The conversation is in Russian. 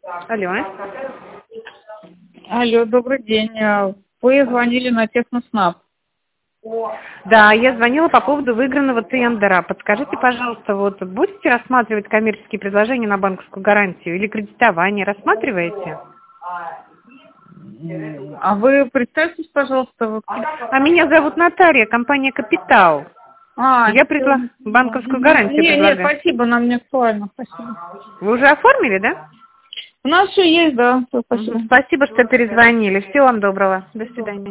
Алло. Алло, добрый день. Вы звонили на Техноснаб. Да, я звонила по поводу выигранного тендера. Подскажите, пожалуйста, вот будете рассматривать коммерческие предложения на банковскую гарантию или кредитование? Рассматриваете? А вы представьтесь, пожалуйста. А меня зовут Наталья, компания «Капитал». Я банковскую гарантию предлагаю. Нет, спасибо, нам не актуально, спасибо. Вы уже оформили, да? У нас все есть, да. Спасибо. Спасибо, что перезвонили. Всего вам доброго. До свидания.